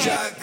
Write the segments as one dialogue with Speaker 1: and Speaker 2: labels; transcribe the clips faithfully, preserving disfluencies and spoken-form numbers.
Speaker 1: olacak.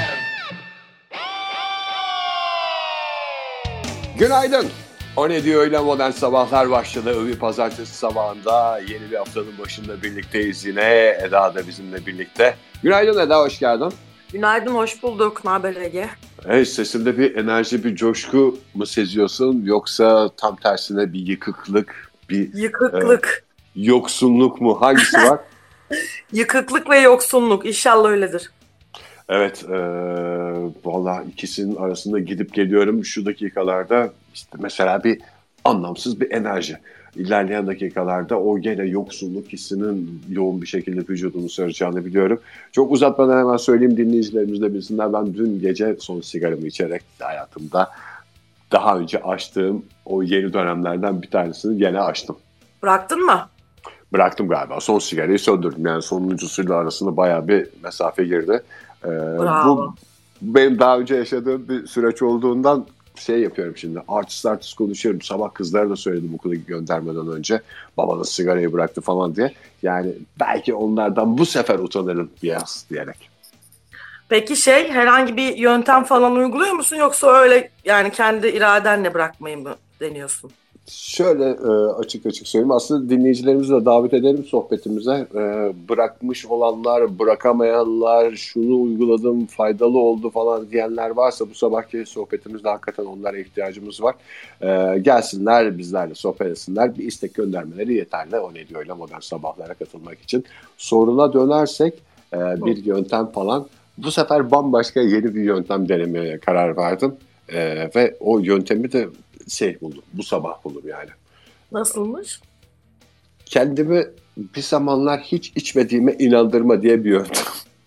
Speaker 2: Günaydın. O ne diyor öyle modern sabahlar başladı. Bir pazartesi sabahında yeni bir haftanın başında birlikteyiz yine. Eda da bizimle birlikte. Günaydın Eda, hoş geldin.
Speaker 3: Günaydın, hoş bulduk. Ne haber Ege?
Speaker 2: Evet, sesinde bir enerji, bir coşku mu seziyorsun? Yoksa tam tersine bir yıkıklık, bir
Speaker 3: Yıkıklık.
Speaker 2: E, yoksunluk mu? Hangisi var?
Speaker 3: Yıkıklık ve yoksunluk. İnşallah öyledir.
Speaker 2: Evet, e, valla ikisinin arasında gidip geliyorum şu dakikalarda. İşte mesela bir anlamsız bir enerji. İlerleyen dakikalarda o gene yoksulluk hissinin yoğun bir şekilde vücudumu saracağını biliyorum. Çok uzatmadan hemen söyleyeyim, dinleyicilerimiz de bilsinler. Ben dün gece son sigaramı içerek hayatımda daha önce açtığım o yeni dönemlerden bir tanesini gene açtım.
Speaker 3: Bıraktın mı?
Speaker 2: Bıraktım galiba. Son sigarayı söndürdüm. Yani sonuncusuyla arasında bayağı bir mesafe girdi. Ee, bu benim daha önce yaşadığım bir süreç olduğundan şey yapıyorum şimdi. Artist artist konuşuyorum. Sabah kızlara da söyledim okula göndermeden önce. Babanız sigarayı bıraktı falan diye. Yani belki onlardan bu sefer utanırım biraz diyerek.
Speaker 3: Peki şey, herhangi bir yöntem falan uyguluyor musun? Yoksa öyle yani kendi iradenle bırakmayı mı deniyorsun?
Speaker 2: Şöyle e, açık açık söyleyeyim. Aslında dinleyicilerimizi de davet edelim sohbetimize. E, bırakmış olanlar, bırakamayanlar, şunu uyguladım, faydalı oldu falan diyenler varsa bu sabahki sohbetimizde hakikaten onlara ihtiyacımız var. E, gelsinler, bizlerle sohbet etsinler. Bir istek göndermeleri yeterli. O ne diyor öyle modern sabahlara katılmak için. Soruna dönersek e, bir yöntem falan. Bu sefer bambaşka yeni bir yöntem denemeye karar verdim. E, ve o yöntemi de şey buldum. Bu sabah buldum yani.
Speaker 3: Nasılmış?
Speaker 2: Kendimi bir zamanlar hiç içmediğime inandırma diye bir yöntem.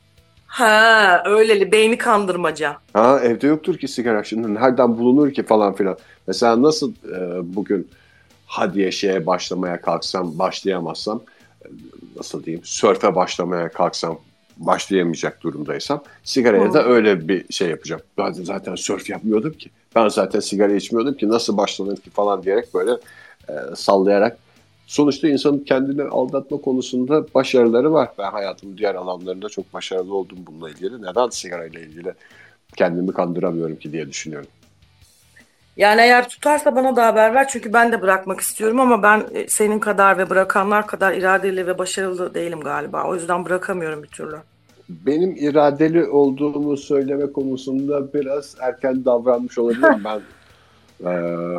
Speaker 3: Ha, öyleli beyni kandırmaca.
Speaker 2: Ha, evde yoktur ki sigara. Şimdi nereden bulunur ki falan filan. Mesela nasıl e, bugün hadiye şeye başlamaya kalksam başlayamazsam, e, nasıl diyeyim, sörfe başlamaya kalksam başlayamayacak durumdaysam sigaraya hmm. da öyle bir şey yapacağım. Ben zaten sörf yapmıyordum ki. Ben zaten sigara içmiyordum ki nasıl başlanır ki falan diyerek böyle e, sallayarak. Sonuçta insanın kendini aldatma konusunda başarıları var. Ben hayatımın diğer alanlarında çok başarılı oldum bununla ilgili. Neden sigarayla ilgili kendimi kandıramıyorum ki diye düşünüyorum.
Speaker 3: Yani eğer tutarsa bana da haber ver. Çünkü ben de bırakmak istiyorum ama ben senin kadar ve bırakanlar kadar iradeli ve başarılı değilim galiba. O yüzden bırakamıyorum bir türlü.
Speaker 2: Benim iradeli olduğumu söyleme konusunda biraz erken davranmış olabilirim. Ben e,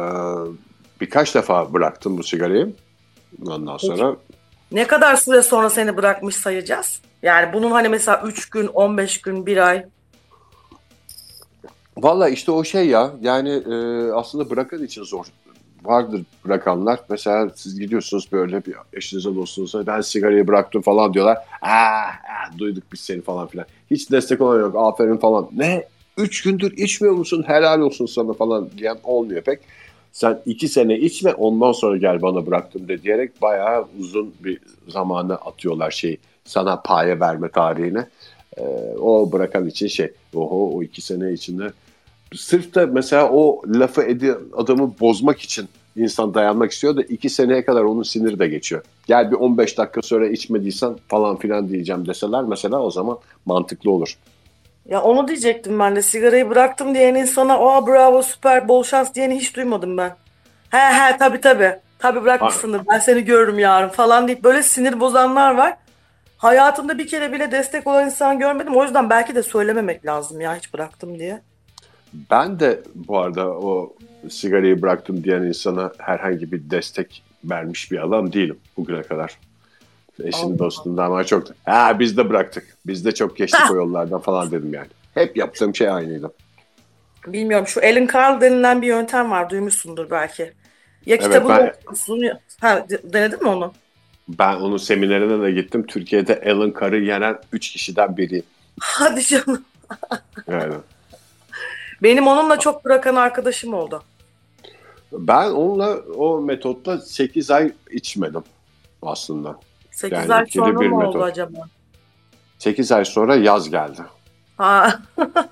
Speaker 2: birkaç defa bıraktım bu sigarayı. Ondan sonra...
Speaker 3: Ne kadar süre sonra seni bırakmış sayacağız? Yani bunun hani mesela üç gün, on beş gün, bir ay...
Speaker 2: Valla işte o şey ya, yani e, aslında bırakan için zor. Vardır bırakanlar. Mesela siz gidiyorsunuz böyle bir eşinize dostunuza, ben sigarayı bıraktım falan diyorlar. Aa, aa duyduk biz seni falan filan. Hiç destek olan yok, aferin falan. Ne? Üç gündür içmiyor musun? Helal olsun sana falan diyen olmuyor pek. Sen iki sene içme ondan sonra gel bana bıraktım de diyerek bayağı uzun bir zamana atıyorlar şeyi. Sana paye verme tarihine. Ee, o bırakan için şey. Oho, o iki sene içinde sırf da mesela o lafı edi, adamı bozmak için insan dayanmak istiyor da iki seneye kadar onun siniri de geçiyor. Gel bir on beş dakika sonra içmediysen falan filan diyeceğim deseler mesela o zaman mantıklı olur.
Speaker 3: Ya onu diyecektim ben de. Sigarayı bıraktım diyen insana "Aa bravo, süper, bol şans" diyeni hiç duymadım ben. He he tabii tabii. Tabii bırakmışsındır. Ben seni görürüm yarın falan deyip böyle sinir bozanlar var. Hayatımda bir kere bile destek olan insan görmedim. O yüzden belki de söylememek lazım ya hiç bıraktım diye.
Speaker 2: Ben de bu arada o sigarayı bıraktım diyen insana herhangi bir destek vermiş bir adam değilim bugüne kadar. Eşim dostumdan ama çok da ha biz de bıraktık. Biz de çok geçtik o yollardan falan dedim yani. Hep yaptığım şey aynıydı.
Speaker 3: Bilmiyorum, şu Alan Carl denilen bir yöntem var, duymuşsundur belki. Ya
Speaker 2: evet,
Speaker 3: kitabını
Speaker 2: ben,
Speaker 3: okumuşsun ya... Ha, denedin mi onu?
Speaker 2: Ben onun seminerine de gittim. Türkiye'de Alan Carr'ı yenen üç kişiden biriyim.
Speaker 3: Hadi canım.
Speaker 2: Yani.
Speaker 3: Benim onunla çok bırakan arkadaşım oldu.
Speaker 2: Ben onunla o metotta sekiz ay içmedim aslında.
Speaker 3: sekiz
Speaker 2: yani
Speaker 3: ay sonra mı
Speaker 2: metot.
Speaker 3: oldu acaba?
Speaker 2: sekiz ay sonra yaz geldi.
Speaker 3: Ha.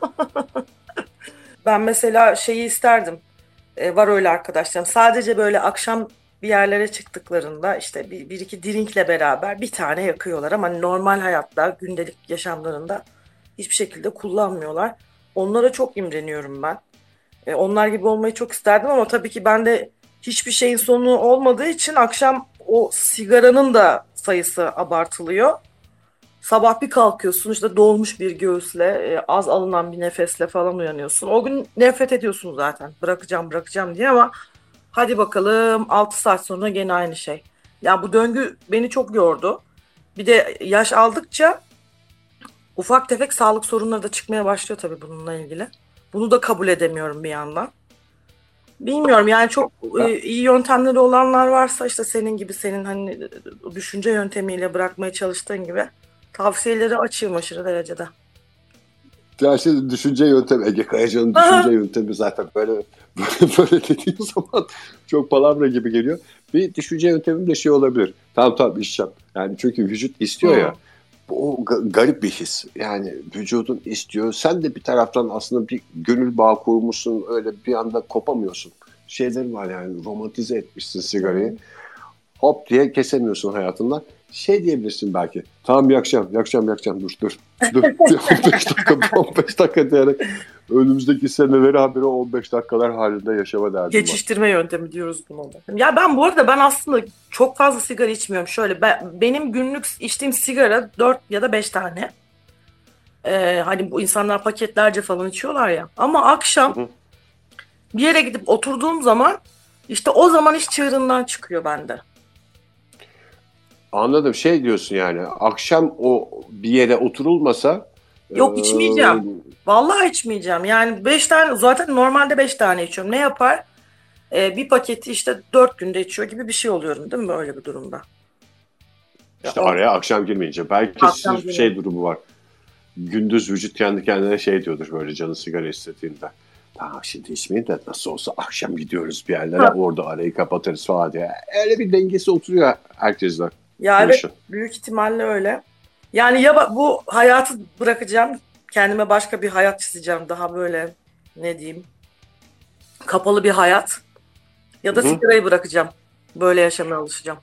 Speaker 3: Ben mesela şeyi isterdim. Ee, var öyle arkadaşlarım. Sadece böyle akşam bir yerlere çıktıklarında işte bir, bir iki drinkle beraber bir tane yakıyorlar ama normal hayatta, gündelik yaşamlarında hiçbir şekilde kullanmıyorlar. Onlara çok imreniyorum ben. E, onlar gibi olmayı çok isterdim ama tabii ki ben de hiçbir şeyin sonu olmadığı için akşam o sigaranın da sayısı abartılıyor. Sabah bir kalkıyorsun işte dolmuş bir göğüsle, e, az alınan bir nefesle falan uyanıyorsun. O gün nefret ediyorsun zaten. Bırakacağım bırakacağım diye ama hadi bakalım altı saat sonra gene aynı şey. Ya bu döngü beni çok yordu. Bir de yaş aldıkça ufak tefek sağlık sorunları da çıkmaya başlıyor tabii bununla ilgili. Bunu da kabul edemiyorum bir yandan. Bilmiyorum yani çok
Speaker 2: Ben,
Speaker 3: e, iyi yöntemleri olanlar varsa işte senin gibi senin hani e, düşünce yöntemiyle bırakmaya çalıştığın gibi tavsiyeleri açığım aşırı derecede.
Speaker 2: ya şimdi düşünce yöntemi, Ege Kayacan'ın düşünce yöntemi zaten böyle böyle, böyle dediğim zaman çok palavra gibi geliyor. Bir düşünce yöntemi de şey olabilir. Tamam tamam içeceğim. Yani çünkü vücut istiyor
Speaker 3: Hı.
Speaker 2: ya. Bu o ga- garip bir his. Yani vücudun istiyor. Sen de bir taraftan aslında bir gönül bağı kurmuşsun. Öyle bir anda kopamıyorsun. Şeyleri var yani romantize etmişsin sigarayı.
Speaker 3: Hı.
Speaker 2: Hop diye kesemiyorsun hayatından. Şey diyebilirsin belki. Tamam yakacağım, yakacağım, yakacağım. Dur, dur. Dur. on beş dakika, on beş dakika diyerek önümüzdeki seneleri haberi on beş dakikalar halinde yaşama derdim var.
Speaker 3: Geçiştirme yöntemi diyoruz buna da. Ya ben bu arada ben aslında çok fazla sigara içmiyorum. Şöyle ben, benim günlük içtiğim sigara dört ya da beş tane. Ee, hani bu insanlar paketlerce falan içiyorlar ya. Ama akşam
Speaker 2: Hı hı.
Speaker 3: bir yere gidip oturduğum zaman işte o zaman iş çığırından çıkıyor bende.
Speaker 2: Anladım. Şey diyorsun yani. Akşam o bir yere oturulmasa e,
Speaker 3: Yok içmeyeceğim. Vallahi içmeyeceğim. Yani beş tane zaten normalde beş tane içiyorum. Ne yapar? Ee, bir paketi işte dört günde içiyor gibi bir şey oluyorum değil mi böyle bir durumda? Ya
Speaker 2: işte
Speaker 3: o
Speaker 2: araya akşam girmeyince. Belki
Speaker 3: akşam
Speaker 2: sırf
Speaker 3: günü.
Speaker 2: şey durumu var. Gündüz vücut kendi kendine şey diyordur böyle canı sigara istediğinde. Tamam şimdi içmeyin de nasıl olsa akşam gidiyoruz bir yerlere orada arayı kapatırız falan diye. Öyle bir dengesi oturuyor herkesle
Speaker 3: Ya
Speaker 2: bu
Speaker 3: evet
Speaker 2: işin.
Speaker 3: büyük ihtimalle öyle. Yani ya ba- bu hayatı bırakacağım. Kendime başka bir hayat çizeceğim. Daha böyle ne diyeyim kapalı bir hayat. Ya
Speaker 2: Hı
Speaker 3: da
Speaker 2: hı.
Speaker 3: sigarayı bırakacağım. Böyle yaşamaya alışacağım.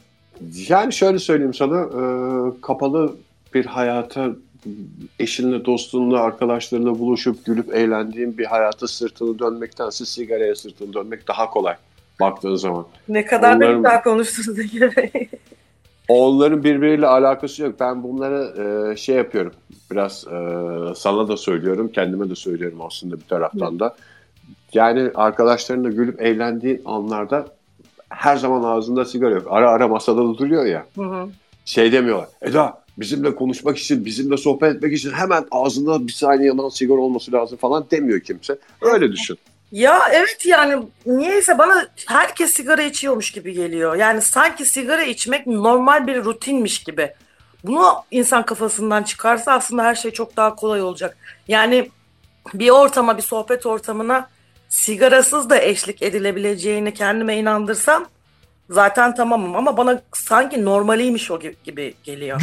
Speaker 2: Yani şöyle söyleyeyim sana, e, kapalı bir hayata eşinle, dostunla, arkadaşlarına buluşup gülüp eğlendiğin bir hayata sırtını dönmektense sigaraya sırtını dönmek daha kolay baktığın zaman.
Speaker 3: Ne kadar da
Speaker 2: Onların
Speaker 3: güzel konuştunuz Ege Bey.
Speaker 2: onların birbiriyle alakası yok. Ben bunları e, şey yapıyorum. Biraz e, sana da söylüyorum, kendime de söylüyorum aslında bir taraftan da. Yani arkadaşlarınla gülüp eğlendiğin anlarda her zaman ağzında sigara yok. Ara ara masada da duruyor ya.
Speaker 3: Hı hı.
Speaker 2: Şey demiyorlar. Eda bizimle konuşmak için, bizimle sohbet etmek için hemen ağzında bir saniye yanan sigara olması lazım falan demiyor kimse. Öyle düşün.
Speaker 3: Ya evet yani niyeyse bana herkes sigara içiyormuş gibi geliyor. Yani sanki sigara içmek normal bir rutinmiş gibi. Bunu insan kafasından çıkarsa aslında her şey çok daha kolay olacak. Yani bir ortama, bir sohbet ortamına sigarasız da eşlik edilebileceğini kendime inandırsam zaten tamamım. Ama bana sanki normaliymiş o gibi, gibi geliyor.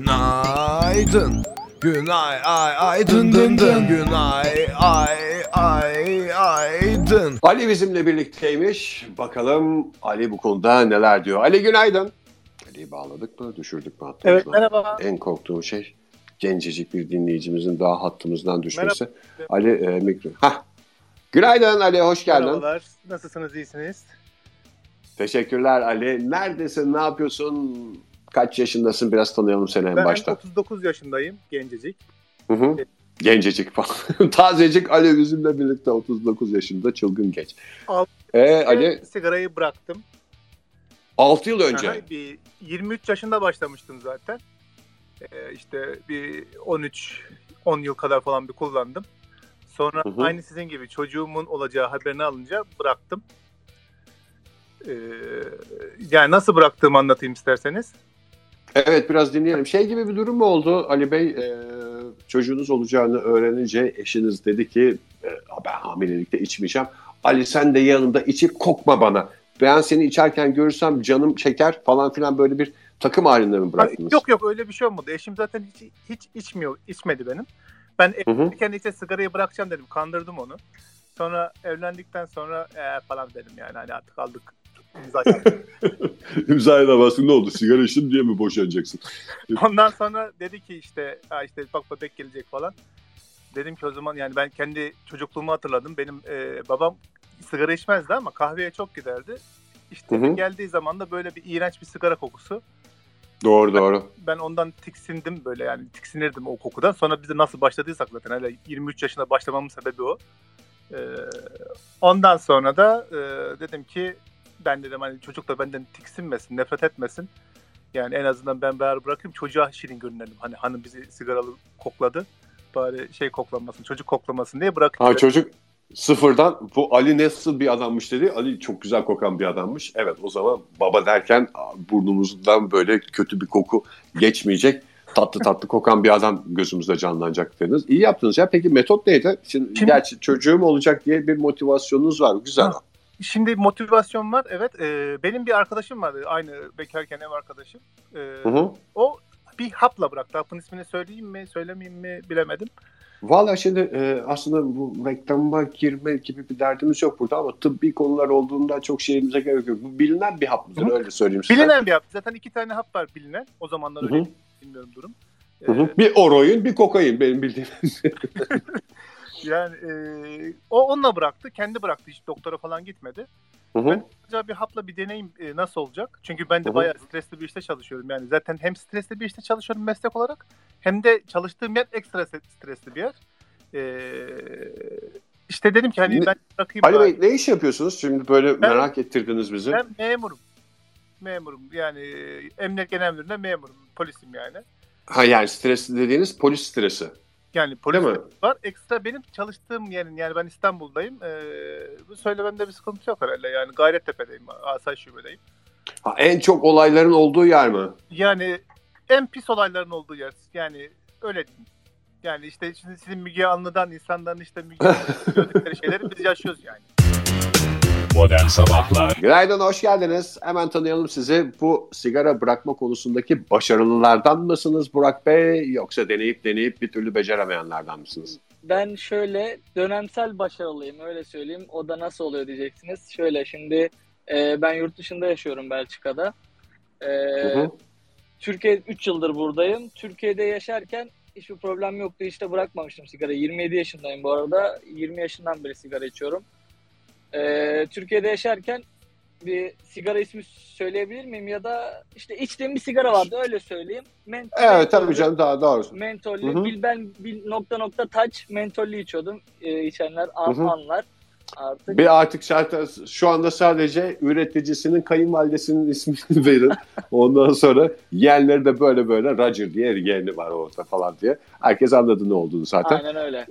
Speaker 1: Günaydın. Günay ay ay dın dın dın. Günay ay ay ay dın.
Speaker 2: Ali bizimle birlikteymiş. Bakalım Ali bu konuda neler diyor. Ali günaydın. Ali'yi bağladık mı, düşürdük mü hattımızdan?
Speaker 4: Evet merhaba.
Speaker 2: En korktuğum şey gencecik bir dinleyicimizin daha hattımızdan düşmesi.
Speaker 4: Merhaba.
Speaker 2: Ali e, mikro. Hah. Günaydın Ali, hoş geldin.
Speaker 4: Merhabalar. Nasılsınız, iyisiniz?
Speaker 2: Teşekkürler Ali. Neredesin, ne yapıyorsun? Kaç yaşındasın? Biraz tanıyalım seni en
Speaker 4: Ben
Speaker 2: başta.
Speaker 4: otuz dokuz yaşındayım, gencecik.
Speaker 2: Hı hı. Gencecik falan. Tazecik Ali bizimle birlikte otuz dokuz yaşında çılgın genç.
Speaker 4: Altı
Speaker 2: Ee, Ali
Speaker 4: sigarayı bıraktım.
Speaker 2: altı yıl önce.
Speaker 4: Aha, bir yirmi üç yaşında başlamıştım zaten. Ee, işte bir on üç on yıl kadar falan bir kullandım. Sonra
Speaker 2: Hı hı.
Speaker 4: aynı sizin gibi çocuğumun olacağı haberini alınca bıraktım. Ee, yani nasıl bıraktığımı anlatayım isterseniz.
Speaker 2: Evet biraz dinleyelim. Şey gibi bir durum mu oldu Ali Bey? E, çocuğunuz olacağını öğrenince eşiniz dedi ki e, ben hamilelikte içmeyeceğim. Ali sen de yanımda içip kokma bana. Ben seni içerken görürsem canım çeker falan filan böyle bir takım halinde mi bıraktınız?
Speaker 4: Yok yok öyle bir şey olmadı. Eşim zaten hiç hiç içmiyor, içmedi benim. Ben
Speaker 2: Hı hı.
Speaker 4: evlendikten işte sigarayı bırakacağım dedim. Kandırdım onu. Sonra evlendikten sonra ee, falan dedim yani hani artık aldık İmza attı.
Speaker 2: İmzaya da bastın, ne oldu? Sigara içtin diye mi boşanacaksın?
Speaker 4: Ondan sonra dedi ki işte, ha işte bak bebek gelecek falan. Dedim ki o zaman yani ben kendi çocukluğumu hatırladım. Benim e, babam sigara içmezdi ama kahveye çok giderdi. İşte
Speaker 2: Hı hı.
Speaker 4: geldiği zaman da böyle bir iğrenç bir sigara kokusu.
Speaker 2: Doğru doğru.
Speaker 4: Ben ondan tiksindim böyle, yani tiksinirdim o kokudan. Sonra biz de nasıl başladıysak zaten hele yirmi üç yaşında başlamamın sebebi o. Ee, ondan sonra da e, dedim ki ben dedim hani çocuk da benden tiksinmesin, nefret etmesin. Yani en azından ben beraber bırakayım, çocuğa şirin görünelim. Hani hanım bizi sigaralı kokladı, bari şey koklamasın, çocuk koklamasın diye bırakayım.
Speaker 2: Ha, çocuk sıfırdan bu Ali nasıl bir adammış dedi. Ali çok güzel kokan bir adammış. Evet, o zaman baba derken burnumuzdan böyle kötü bir koku geçmeyecek. Tatlı tatlı kokan bir adam gözümüzde canlanacak dediniz. İyi yaptınız ya. Peki metot neydi? Şimdi,
Speaker 4: Şimdi,
Speaker 2: gerçi çocuğum olacak diye bir motivasyonunuz var. Güzel.
Speaker 4: Ha, şimdi motivasyon var. Evet. E, benim bir arkadaşım vardı. Aynı bekarken ev arkadaşım. E,
Speaker 2: Hı hı.
Speaker 4: O bir hapla bıraktı. Hapın ismini söyleyeyim mi, söylemeyeyim mi bilemedim.
Speaker 2: Valla şimdi e, aslında bu reklama girme gibi bir derdimiz yok burada ama tıbbi konular olduğunda çok şeyimize gerek yok. Bu bilinen bir hap mıdır?
Speaker 4: Hı-hı.
Speaker 2: Öyle söyleyeyim size.
Speaker 4: Bilinen bir hap. Zaten iki tane hap var bilinen. O zamanlar öyle. Hı-hı. Bilmiyorum durum.
Speaker 2: Ee, bir oroin, bir kokain benim bildiğim.
Speaker 4: Yani e, o onunla bıraktı. Kendi bıraktı. Hiç doktora falan gitmedi. Hı-hı. Ben acaba bir hapla bir deneyim e, nasıl olacak? Çünkü ben de Hı-hı. bayağı stresli bir işte çalışıyorum. Yani zaten hem stresli bir işte çalışıyorum meslek olarak, hem de çalıştığım yer ekstra stresli bir yer. Ee, işte dedim ki hani
Speaker 2: ne,
Speaker 4: ben bırakayım.
Speaker 2: Ali Bey, ne iş yapıyorsunuz? Şimdi böyle ben, merak ettirdiniz bizi.
Speaker 4: Ben memurum. Memurum. Yani Emniyet Genel Müdürlüğü'nde memurum. Polisim yani.
Speaker 2: Ha, yani stresli dediğiniz polis stresi.
Speaker 4: Yani polis var. Ekstra benim çalıştığım yerin, yani ben İstanbul'dayım. Ee, bu söylememde bir sıkıntı yok herhalde. Yani Gayrettepe'deyim. Asayiş Şube'deyim.
Speaker 2: Ha, en çok olayların olduğu yer mi?
Speaker 4: Yani en pis olayların olduğu yer. Yani öyle diyeyim. Yani işte şimdi sizin Müge Anlı'dan, insanların işte Müge Anlı'dan gördükleri şeyleri biz yaşıyoruz yani.
Speaker 5: Modern Sabahlar.
Speaker 2: Günaydın, hoş geldiniz. Hemen tanıyalım sizi. Bu sigara bırakma konusundaki başarılılardan mısınız Burak Bey? Yoksa deneyip deneyip bir türlü beceremeyenlerden mısınız?
Speaker 6: Ben şöyle dönemsel başarılıyım, öyle söyleyeyim. O da nasıl oluyor diyeceksiniz. Şöyle şimdi e, ben yurt dışında yaşıyorum, Belçika'da. E, hı hı. Türkiye üç yıldır buradayım. Türkiye'de yaşarken hiçbir problem yoktu. İşte bırakmamıştım sigara. yirmi yedi yaşındayım bu arada. yirmi yaşından beri sigara içiyorum. Ee, Türkiye'de yaşarken bir sigara ismi söyleyebilir miyim? Ya da işte içtiğim bir sigara vardı, öyle söyleyeyim. Ment-
Speaker 2: evet
Speaker 6: mentollü,
Speaker 2: tabii canım, daha doğrusu.
Speaker 6: Mentollü, bil ben bil nokta nokta taç mentollü içiyordum. Ee, içenler an, anlar. Artık.
Speaker 2: Bir artık zaten şu anda sadece üreticisinin kayınvalidesinin ismini verin. Ondan sonra yeğenleri de böyle böyle Roger diye yeğeni var orada falan diye. Herkes anladı ne olduğunu zaten.
Speaker 6: Aynen öyle.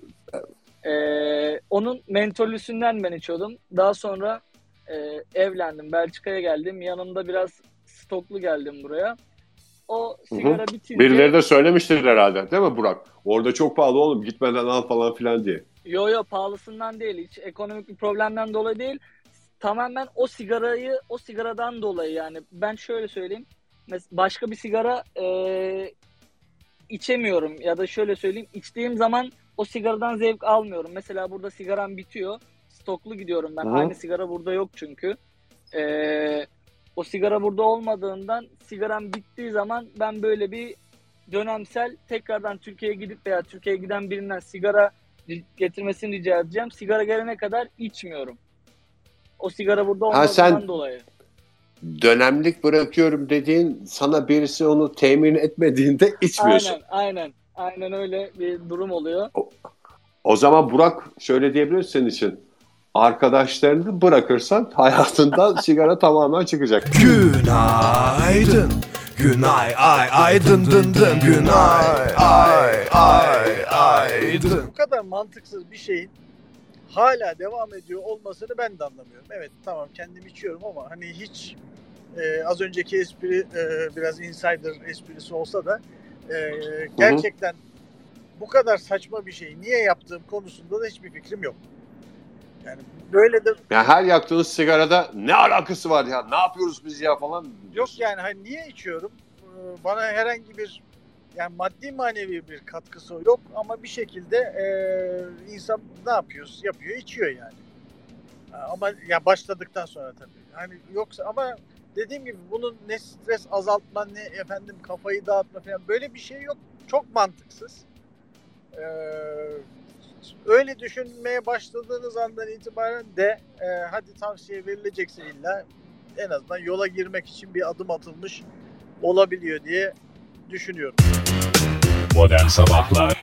Speaker 6: Ee, onun mentollüsünden ben içiyordum. Daha sonra e, evlendim. Belçika'ya geldim. Yanımda biraz stoklu geldim buraya. O sigara Hı-hı. bitince...
Speaker 2: Birileri de söylemiştir herhalde, değil mi Burak? Orada çok pahalı oğlum, gitmeden al falan filan diye.
Speaker 6: Yo yo, pahalısından değil. Hiç ekonomik bir problemden dolayı değil. Tamamen o sigarayı, o sigaradan dolayı yani. Ben şöyle söyleyeyim. Başka bir sigara e, içemiyorum. Ya da şöyle söyleyeyim. İçtiğim zaman o sigaradan zevk almıyorum. Mesela burada sigaram bitiyor. Stoklu gidiyorum ben. Hı-hı. Aynı sigara burada yok çünkü. Ee, o sigara burada olmadığından sigaram bittiği zaman ben böyle bir dönemsel tekrardan Türkiye'ye gidip veya Türkiye'ye giden birinden sigara getirmesini rica edeceğim. Sigara gelene kadar içmiyorum. O sigara burada olmadığından ha, sen dolayı.
Speaker 2: Dönemlik bırakıyorum dediğin, sana birisi onu temin etmediğinde içmiyorsun.
Speaker 6: Aynen aynen. Aynen öyle bir durum oluyor.
Speaker 2: O, o zaman Burak şöyle diyebiliriz senin için. Arkadaşlarını bırakırsan hayatından sigara tamamen çıkacak.
Speaker 1: Günaydın. Günay ay ay dın dın dın. Günay ay ay ay dın.
Speaker 7: Bu kadar mantıksız bir şeyin hala devam ediyor olmasını ben de anlamıyorum. Evet tamam, kendim içiyorum ama hani hiç e, az önceki espri e, biraz insider esprisi olsa da e, gerçekten Hı-hı. bu kadar saçma bir şeyi niye yaptığım konusunda da hiçbir fikrim yok. Yani böyle de...
Speaker 2: Yani her yaktığınız sigarada ne alakası var ya, ne yapıyoruz biz ya falan diyorsun.
Speaker 7: Yok yani hani niye içiyorum? Bana herhangi bir yani maddi manevi bir katkısı yok ama bir şekilde e, insan ne yapıyoruz? Yapıyor, içiyor yani. Ama ya başladıktan sonra tabii. Hani yoksa ama dediğim gibi bunun ne stres azaltma ne efendim kafayı dağıtma falan böyle bir şey yok. Çok mantıksız. Ee, öyle düşünmeye başladığınız andan itibaren de e, hadi tavsiye verilecekse illa en azından yola girmek için bir adım atılmış olabiliyor diye düşünüyorum.
Speaker 5: Modern Sabahlar.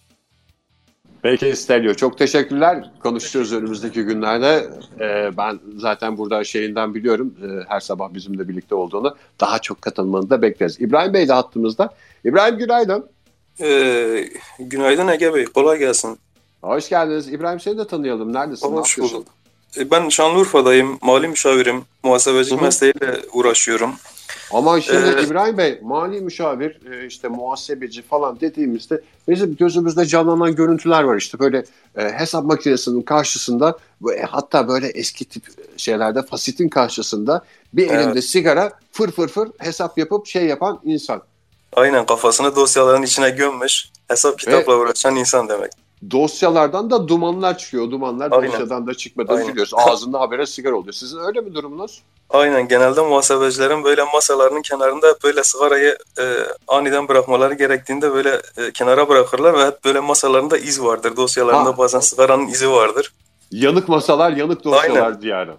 Speaker 2: Peki Stelio, çok teşekkürler. Konuşacağız önümüzdeki günlerde. Ee, ben zaten burada şeyinden biliyorum. Ee, her sabah bizimle birlikte olduğunu. Daha çok katılmanı da bekleriz. İbrahim Bey de hattımızda. İbrahim günaydın.
Speaker 8: Ee, günaydın Ege Bey. Kolay gelsin.
Speaker 2: Hoş geldiniz. İbrahim seni de tanıyalım. Neredesin?
Speaker 8: Hoş bulduk. Ee, ben Şanlıurfa'dayım. Mali müşavirim. Muhasebecilik mesleğiyle uğraşıyorum.
Speaker 2: Ama şimdi
Speaker 8: Ee,
Speaker 2: İbrahim Bey, mali müşavir, işte muhasebeci falan dediğimizde bizim gözümüzde canlanan görüntüler var. İşte böyle e, hesap makinesinin karşısında e, hatta böyle eski tip şeylerde fasitin karşısında bir
Speaker 8: Evet.
Speaker 2: elinde sigara fır fır fır hesap yapıp şey yapan insan.
Speaker 8: Aynen kafasını dosyaların içine gömmüş. Hesap kitapla uğraşan insan demek.
Speaker 2: Dosyalardan da dumanlar çıkıyor. Dumanlar
Speaker 8: Aynen.
Speaker 2: dosyadan da çıkmadan
Speaker 8: Aynen.
Speaker 2: çıkıyoruz. Ağzında habere sigara oluyor. Sizin öyle mi durumunuz?
Speaker 8: Aynen genelde muhasebecilerin böyle masalarının kenarında hep böyle sigarayı e, aniden bırakmaları gerektiğinde böyle e, kenara bırakırlar ve hep böyle masalarında iz vardır. Dosyalarında
Speaker 2: Ha.
Speaker 8: bazen sigaranın izi vardır.
Speaker 2: Yanık masalar, yanık dosyalar
Speaker 8: Aynen.
Speaker 2: diyarı.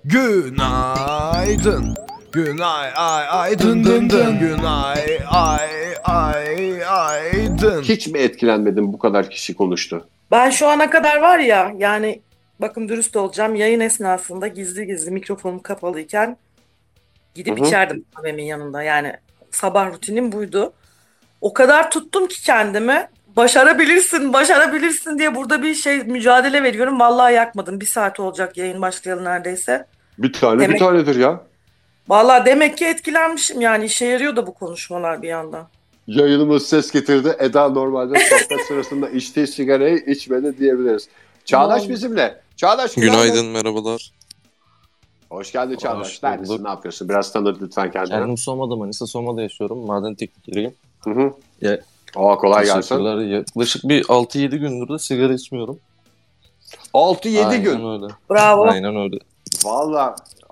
Speaker 1: Günaydın. Günay ay ay dın dın dın. Günay ay ay ay dın.
Speaker 2: Hiç mi etkilenmedin bu kadar kişi konuştu?
Speaker 3: Ben şu ana kadar var ya yani bakın dürüst olacağım yayın esnasında gizli gizli mikrofonum kapalıyken gidip
Speaker 2: Hı hı.
Speaker 3: içerdim kahvemin yanında. Yani sabah rutinim buydu. O kadar tuttum ki kendimi başarabilirsin başarabilirsin diye burada bir şey mücadele veriyorum. Vallahi yakmadım. Bir saat olacak yayın başlayalı neredeyse.
Speaker 2: Bir tane
Speaker 3: Demek-
Speaker 2: bir tanedir ya.
Speaker 3: Vallahi demek ki etkilenmişim yani işe yarıyor da bu konuşmalar bir yandan.
Speaker 2: Yayınımız ses getirdi. Eda normalde sohbet sırasında içtiği sigarayı içmedi diyebiliriz. Çağdaş
Speaker 3: Vallahi.
Speaker 2: bizimle. Çağdaş
Speaker 9: Günaydın, merhabalar.
Speaker 2: Hoş geldin Çağdaş.
Speaker 9: Hoş
Speaker 2: Neredesin?
Speaker 9: bulduk.
Speaker 2: Ne yapıyorsun? Biraz tanıt lütfen kendini.
Speaker 9: Kendim Soma'da, Manisa Soma'da yaşıyorum. Maden teknikeriyim.
Speaker 2: Hı hı.
Speaker 9: Ya,
Speaker 2: Aa, kolay gelsin.
Speaker 9: Teşekkürler. Yaklaşık bir altı yedi gündür de sigara içmiyorum.
Speaker 2: altı yedi
Speaker 9: Aynen
Speaker 2: gün.
Speaker 9: öyle.
Speaker 3: Bravo.
Speaker 9: Aynen öyle.
Speaker 2: Valla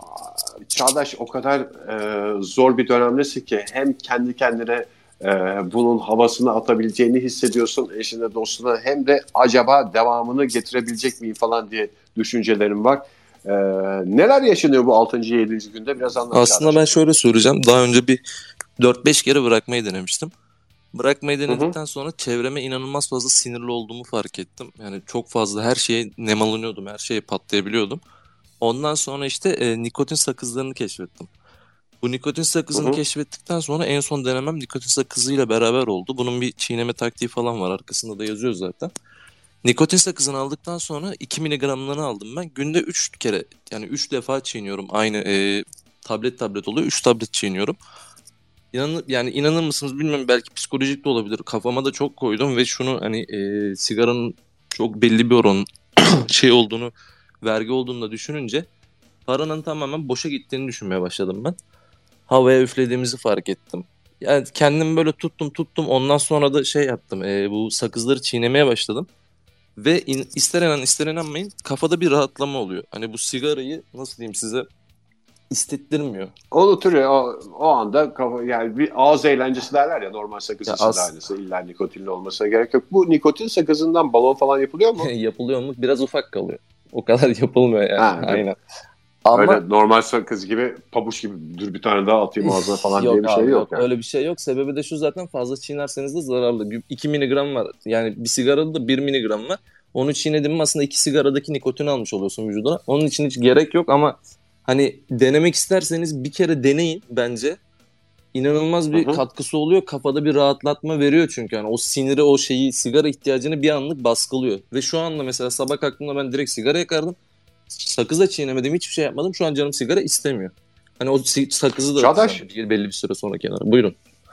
Speaker 2: Çağdaş o kadar e, zor bir dönemdesin ki hem kendi kendine e, bunun havasını atabileceğini hissediyorsun eşine dostuna hem de acaba devamını getirebilecek miyim falan diye düşüncelerim var. E, neler yaşanıyor bu altıncı yedinci günde biraz anlat.
Speaker 9: Aslında ben şöyle söyleyeceğim. Daha önce bir dört beş kere bırakmayı denemiştim. Bırakmayı denedikten sonra çevreme inanılmaz fazla sinirli olduğumu fark ettim. Yani çok fazla her şeye nemalanıyordum, her şeye patlayabiliyordum. Ondan sonra işte e, nikotin sakızlarını keşfettim. Bu nikotin sakızını
Speaker 2: Hı hı.
Speaker 9: keşfettikten sonra en son denemem nikotin sakızıyla beraber oldu. Bunun bir çiğneme taktiği falan var. Arkasında da yazıyor zaten. Nikotin sakızını aldıktan sonra iki miligramlarını aldım ben. Günde üç kere yani üç defa çiğniyorum. Aynı e, tablet tablet oluyor. üç tablet çiğniyorum. İnanır, yani inanır mısınız bilmiyorum, belki psikolojik de olabilir. Kafama da çok koydum ve şunu hani e, sigaranın çok belli bir oran şey olduğunu, vergi olduğunu da düşününce paranın tamamen boşa gittiğini düşünmeye başladım ben. Havaya üflediğimizi fark ettim. Yani kendimi böyle tuttum tuttum ondan sonra da şey yaptım, e, bu sakızları çiğnemeye başladım. Ve in, ister inan ister inanmayın kafada bir rahatlama oluyor. Hani bu sigarayı nasıl diyeyim size, istettirmiyor.
Speaker 2: Unutuyor o, o anda kafa, yani bir ağız eğlencesi derler ya, normal sakız
Speaker 9: Ya
Speaker 2: için de
Speaker 9: as-
Speaker 2: aynısı, illa nikotinli olmasına gerek yok. Bu nikotin sakızından balon falan yapılıyor mu?
Speaker 9: Yapılıyor mu? Biraz ufak kalıyor. O kadar yapılmıyor yani.
Speaker 2: Ha, evet.
Speaker 9: Aynen. Ama
Speaker 2: Öyle normal sakız gibi pabuç gibi dur bir tane daha atayım ağzına falan diye bir şey
Speaker 9: abi,
Speaker 2: yok. Yani.
Speaker 9: Öyle bir şey yok. Sebebi de şu, zaten fazla çiğnerseniz de zararlı. iki miligram var. Yani bir sigarada da bir miligram var. Onu çiğnedin mi aslında iki sigaradaki nikotini almış oluyorsun vücuduna. Onun için hiç gerek yok ama hani denemek isterseniz bir kere deneyin bence. İnanılmaz bir
Speaker 2: Hı hı.
Speaker 9: katkısı oluyor. Kafada bir rahatlatma veriyor çünkü. Yani o siniri, o şeyi, sigara ihtiyacını bir anlık baskılıyor. Ve şu anda mesela sabah kalktığımda ben direkt sigara yakardım. Sakız da çiğnemedim, hiçbir şey yapmadım. Şu an canım sigara istemiyor. Hani o si- sakızı da
Speaker 2: Çağdaş.
Speaker 9: atacağım belli bir süre sonra kenara. Buyurun.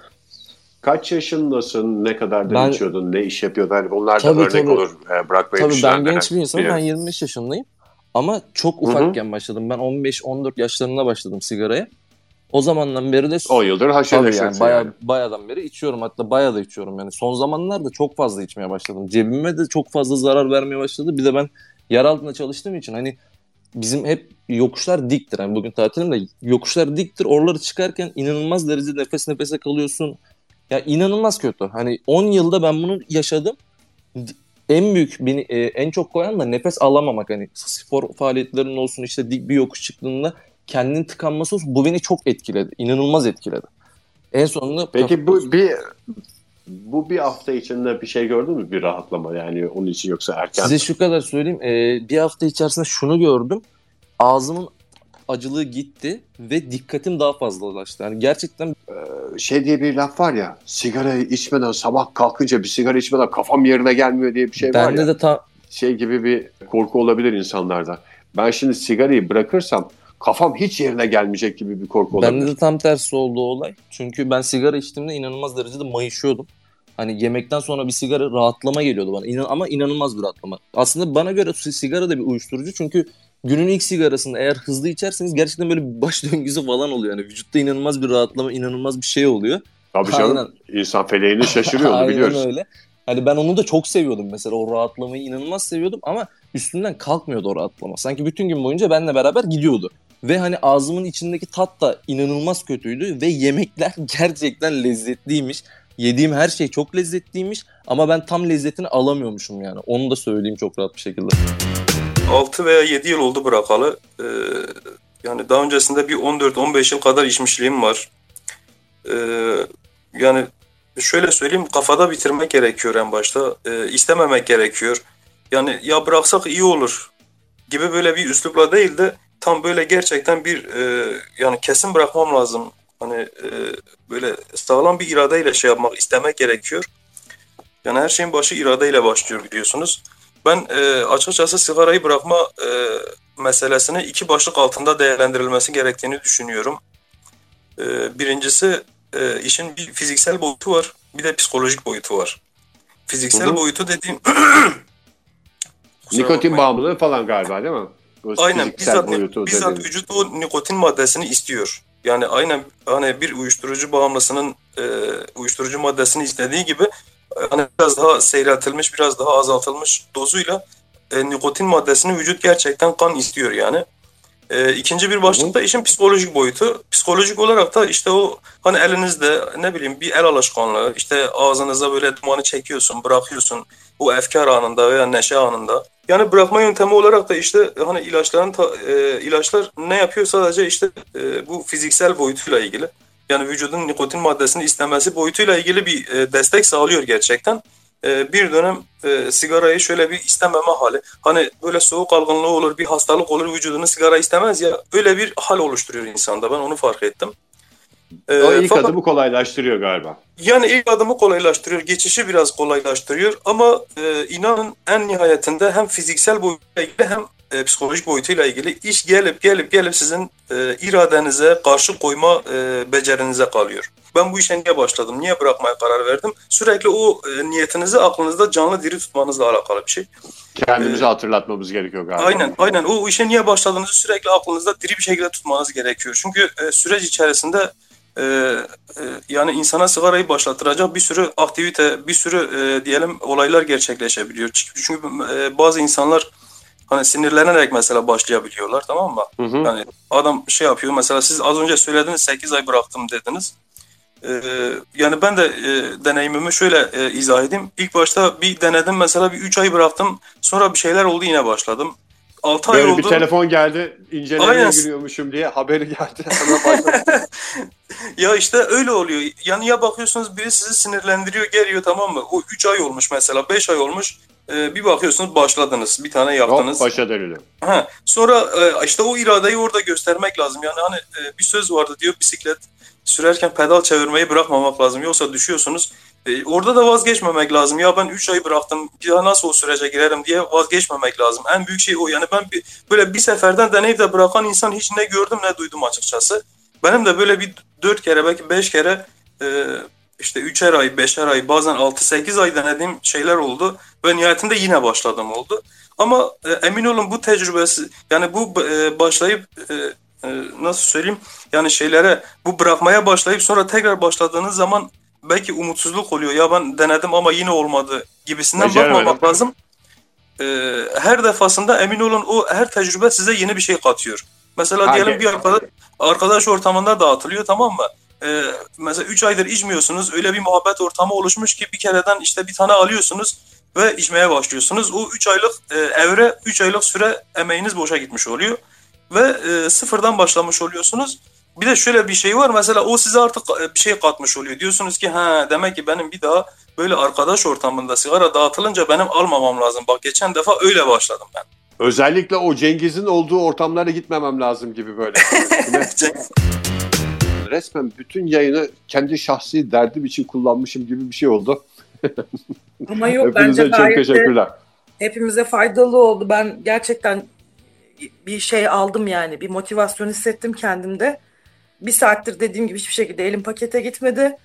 Speaker 2: Kaç yaşındasın? Ne kadar da
Speaker 9: Ben-
Speaker 2: içiyordun? Ne iş yapıyordun? Yani bunlar da
Speaker 9: Tabii,
Speaker 2: örnek
Speaker 9: tabii.
Speaker 2: olur e, bırakmayı
Speaker 9: Tabii ben
Speaker 2: düşünenlere.
Speaker 9: genç bir insanım. Ben
Speaker 2: Biliyorum.
Speaker 9: yirmi beş yaşındayım. Ama çok
Speaker 2: Hı hı.
Speaker 9: ufakken başladım. Ben on beş on dört yaşlarında başladım sigaraya. O zamandan beri de
Speaker 2: on yıldır haşır
Speaker 9: tabii
Speaker 2: neşirsin
Speaker 9: yani bayağı,
Speaker 2: yani.
Speaker 9: bayağıdan beri içiyorum. Hatta bayağı da içiyorum. Yani son zamanlarda çok fazla içmeye başladım. Cebime de çok fazla zarar vermeye başladı. Bir de ben yer altında çalıştığım için hani bizim hep yokuşlar diktir. Yani bugün tatilim de yokuşlar diktir. Oraları çıkarken inanılmaz derecede nefes nefese kalıyorsun. Ya inanılmaz kötü. Hani on yılda ben bunu yaşadım. En büyük beni e, en çok koyan da nefes alamamak. Hani spor faaliyetlerinin olsun, işte dik bir yokuş çıktığında kendinin tıkanması olsun. Bu beni çok etkiledi. İnanılmaz etkiledi. En sonunda
Speaker 2: Peki bu bir bu bir hafta içinde bir şey gördün mü? Bir rahatlama yani onun için, yoksa erken?
Speaker 9: Size şu kadar söyleyeyim. Ee, bir hafta içerisinde şunu gördüm. Ağzımın acılığı gitti ve dikkatim daha fazlalaştı. Yani gerçekten
Speaker 2: Ee, şey diye bir laf var ya, sigarayı içmeden, sabah kalkınca bir sigara içmeden kafam yerine gelmiyor diye bir şey var
Speaker 9: bende
Speaker 2: ya.
Speaker 9: de ta
Speaker 2: Şey gibi bir korku olabilir insanlarda. Ben şimdi sigarayı bırakırsam kafam hiç yerine gelmeyecek gibi bir korku olabilir.
Speaker 9: bende de tam tersi oldu o olay. Çünkü ben sigara içtiğimde inanılmaz derecede mayışıyordum. Hani yemekten sonra bir sigara rahatlama geliyordu bana. İnan ama inanılmaz bir rahatlama. Aslında bana göre sigara da bir uyuşturucu. Çünkü günün ilk sigarasında eğer hızlı içerseniz gerçekten böyle bir baş döngüsü falan oluyor. Yani vücutta inanılmaz bir rahatlama, inanılmaz bir şey oluyor.
Speaker 2: Tabii canım.
Speaker 9: Aynen.
Speaker 2: İnsan feleğini şaşırıyor, onu biliyoruz.
Speaker 9: Aynen öyle. Hani ben onu da çok seviyordum mesela, o rahatlamayı inanılmaz seviyordum ama üstünden kalkmıyordu o rahatlama. Sanki bütün gün boyunca benimle beraber gidiyordu. Ve hani ağzımın içindeki tat da inanılmaz kötüydü ve yemekler gerçekten lezzetliymiş. Yediğim her şey çok lezzetliymiş ama ben tam lezzetini alamıyormuşum yani. Onu da söyleyeyim çok rahat bir şekilde.
Speaker 8: altı veya yedi yıl oldu bırakalı. Ee, yani daha öncesinde bir on dört on beş yıl kadar içmişliğim var. Ee, yani şöyle söyleyeyim, kafada bitirmek gerekiyor en başta. Ee, istememek gerekiyor. Yani ya bıraksak iyi olur gibi böyle bir üslupla değil de tam böyle gerçekten bir e, yani kesin bırakmam lazım. Hani e, böyle sağlam bir iradeyle şey yapmak, istemek gerekiyor. Yani her şeyin başı iradeyle başlıyor biliyorsunuz. Ben e, açıkçası sigarayı bırakma e, meselesini iki başlık altında değerlendirilmesi gerektiğini düşünüyorum. E, birincisi e, işin bir fiziksel boyutu var, bir de psikolojik boyutu var. Fiziksel
Speaker 2: Hı-hı.
Speaker 8: boyutu dediğim
Speaker 2: nikotin bağımlılığı falan galiba, değil mi? O
Speaker 8: aynen, bizzat,
Speaker 2: boyutu
Speaker 8: bizzat
Speaker 2: dediğin.
Speaker 8: vücut o nikotin maddesini istiyor. Yani aynen hani bir uyuşturucu bağımlısının e, uyuşturucu maddesini istediği gibi hani biraz daha seyreltilmiş, biraz daha azaltılmış dozuyla e, nikotin maddesini vücut gerçekten kan istiyor yani. E, ikinci bir başlık da işin psikolojik boyutu. Psikolojik olarak da işte o hani elinizde ne bileyim bir el alışkanlığı, işte ağzınıza böyle dumanı çekiyorsun, bırakıyorsun o efkar anında veya neşe anında. Yani bırakma yöntemi olarak da işte hani ilaçların ta, e, ilaçlar ne yapıyor, sadece işte e, bu fiziksel boyutuyla ilgili. Yani vücudun nikotin maddesini istemesi boyutuyla ilgili bir e, destek sağlıyor gerçekten. E, bir dönem e, sigarayı şöyle bir istememe hali. Hani böyle soğuk algınlığı olur, bir hastalık olur, vücudunu sigara istemez ya. Öyle bir hal oluşturuyor insanda. Ben onu fark ettim.
Speaker 2: E, o ilk
Speaker 8: fakat,
Speaker 2: adımı kolaylaştırıyor galiba.
Speaker 8: Yani ilk adımı kolaylaştırıyor. Geçişi biraz kolaylaştırıyor. Ama e, inanın en nihayetinde hem fiziksel boyutuyla ilgili hem e, psikolojik boyutuyla ilgili iş gelip gelip gelip sizin e, iradenize karşı koyma e, becerinize kalıyor. Ben bu işe niye başladım? Niye bırakmaya karar verdim? Sürekli o e, niyetinizi aklınızda canlı diri tutmanızla alakalı bir şey.
Speaker 2: Kendimize ee, hatırlatmamız gerekiyor galiba.
Speaker 8: Aynen, aynen. O işe niye başladığınızı sürekli aklınızda diri bir şekilde tutmanız gerekiyor. Çünkü e, süreç içerisinde e, e, yani insana sigarayı başlattıracak bir sürü aktivite, bir sürü e, diyelim olaylar gerçekleşebiliyor. Çünkü e, bazı insanlar hani sinirlenerek mesela başlayabiliyorlar, tamam mı? Hı hı. Yani adam şey yapıyor, mesela siz az önce söylediniz sekiz ay bıraktım dediniz. Ee, yani ben de e, deneyimimi şöyle e, izah edeyim. İlk başta bir denedim, mesela bir üç ay bıraktım. Sonra bir şeyler oldu, yine başladım. altı ay
Speaker 2: Böyle
Speaker 8: oldu.
Speaker 2: bir telefon geldi, incelemeye giriyormuşum diye haberi geldi.
Speaker 8: Ya işte öyle oluyor. Yani ya bakıyorsunuz biri sizi sinirlendiriyor, geliyor, tamam mı? O üç ay olmuş mesela, beş ay olmuş. Ee, bir bakıyorsunuz başladınız, bir tane yaptınız.
Speaker 2: Hop, başa dönüyor.
Speaker 8: Ha, sonra e, işte o iradeyi orada göstermek lazım. Yani hani e, bir söz vardı diyor, bisiklet sürerken pedal çevirmeyi bırakmamak lazım. Yoksa düşüyorsunuz. E, orada da vazgeçmemek lazım. Ya ben üç ay bıraktım, ya nasıl o sürece girerim diye vazgeçmemek lazım. En büyük şey o. Yani ben bir, böyle bir seferden deneyip de bırakan insan hiç ne gördüm ne duydum açıkçası. Benim de böyle bir dört kere belki beş kere e, işte üçer ay, beşer ay, bazen altı sekiz ay denediğim şeyler oldu. Ve nihayetinde yine başladım oldu. Ama e, emin olun bu tecrübesi, yani bu e, başlayıp e, e, nasıl söyleyeyim, yani şeylere, bu bırakmaya başlayıp sonra tekrar başladığınız zaman belki umutsuzluk oluyor. Ya ben denedim ama yine olmadı gibisinden bakmamak lazım. e, her defasında emin olun o her tecrübe size yeni bir şey katıyor. Mesela
Speaker 2: Hadi.
Speaker 8: diyelim bir arkadaş, arkadaş ortamında dağıtılıyor, tamam mı? Ee, mesela üç aydır içmiyorsunuz. Öyle bir muhabbet ortamı oluşmuş ki bir kereden işte bir tane alıyorsunuz ve içmeye başlıyorsunuz. O üç aylık e, evre, üç aylık süre emeğiniz boşa gitmiş oluyor. Ve e, sıfırdan başlamış oluyorsunuz. Bir de şöyle bir şey var. Mesela o size artık bir şey katmış oluyor. Diyorsunuz ki ha demek ki benim bir daha böyle arkadaş ortamında sigara dağıtılınca benim almamam lazım. Bak geçen defa öyle başladım ben.
Speaker 2: Özellikle o Cengiz'in olduğu ortamlara gitmemem lazım gibi böyle. Resmen bütün yayını kendi şahsi derdim için kullanmışım gibi bir şey oldu.
Speaker 3: Ama yok
Speaker 2: Hepinize
Speaker 3: bence
Speaker 2: çok
Speaker 3: gayet de
Speaker 2: teşekkürler.
Speaker 3: hepimize faydalı oldu. Ben gerçekten bir şey aldım yani. Bir motivasyon hissettim kendimde. Bir saattir dediğim gibi hiçbir şekilde elim pakete gitmedi.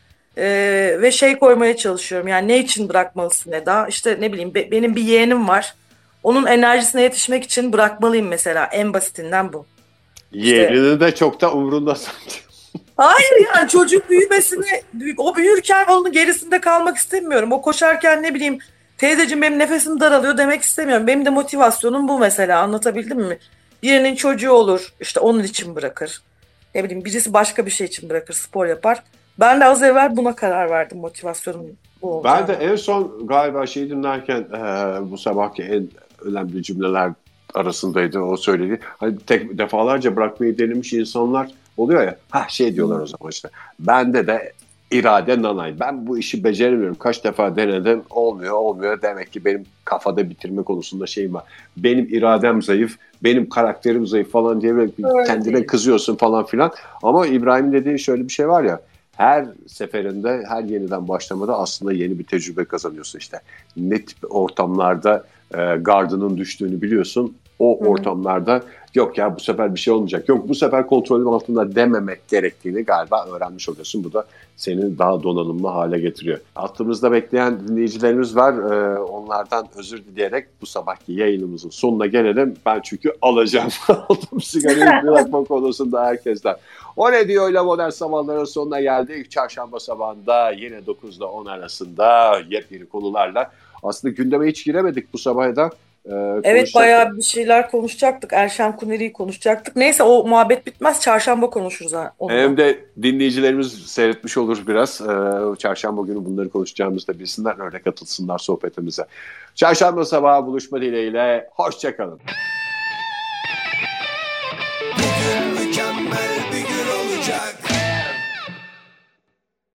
Speaker 3: Ee, ve şey koymaya çalışıyorum. Yani ne için bırakmalısın Eda? İşte ne bileyim be- benim bir yeğenim var. Onun enerjisine yetişmek için bırakmalıyım mesela. En basitinden bu.
Speaker 2: Yeğeninin de çok da umurunda sanki.
Speaker 3: Hayır yani çocuk büyümesini, o büyürken onun gerisinde kalmak istemiyorum. O koşarken ne bileyim teyzeciğim benim nefesim daralıyor demek istemiyorum. Benim de motivasyonum bu mesela, anlatabildim mi? Birinin çocuğu olur işte onun için bırakır. Ne bileyim birisi başka bir şey için bırakır, spor yapar. Ben de az evvel buna karar verdim, motivasyonum bu olacağını.
Speaker 2: Ben de en son galiba şey dinlerken e, bu sabahki en önemli cümleler arasındaydı o söyledi. Hani tek defalarca bırakmayı denemiş insanlar oluyor ya. Ha şey diyorlar o zaman işte. Bende de irade nanay. Ben bu işi beceremiyorum. Kaç defa denedim. Olmuyor olmuyor. Demek ki benim kafada bitirme konusunda şeyim var. Benim iradem zayıf. Benim karakterim zayıf falan diye böyle
Speaker 3: Evet.
Speaker 2: kendine kızıyorsun falan filan. Ama İbrahim dediği şöyle bir şey var ya. Her seferinde, her yeniden başlamada aslında yeni bir tecrübe kazanıyorsun işte. Ne tip ortamlarda e, gardının düştüğünü biliyorsun. O
Speaker 3: Hı.
Speaker 2: ortamlarda yok ya bu sefer bir şey olmayacak. Yok bu sefer kontrolüm altında dememek gerektiğini galiba öğrenmiş oluyorsun. Bu da seni daha donanımlı hale getiriyor. Altımızda bekleyen dinleyicilerimiz var. Ee, onlardan özür dileyerek bu sabahki yayınımızın sonuna gelelim. Ben çünkü alacağım. Aldım sigarayı bırakma konusunda herkesten. O ne diyor öyle modern sabahların sonuna geldik. Çarşamba sabahında yine dokuzda on arasında yepyeni konularla. Aslında gündeme hiç giremedik bu sabah da. Ee,
Speaker 3: Evet
Speaker 2: konuşacaktık.
Speaker 3: bayağı bir şeyler konuşacaktık. Erşen Kuneri'yi konuşacaktık. Neyse o muhabbet bitmez. Çarşamba konuşuruz ha. Onu da.
Speaker 2: Hem de dinleyicilerimiz seyretmiş olur biraz. Ee, çarşamba günü bunları konuşacağımızı da bilsinler. Öyle katılsınlar sohbetimize. Çarşamba sabahı buluşma dileğiyle. Hoşça kalın.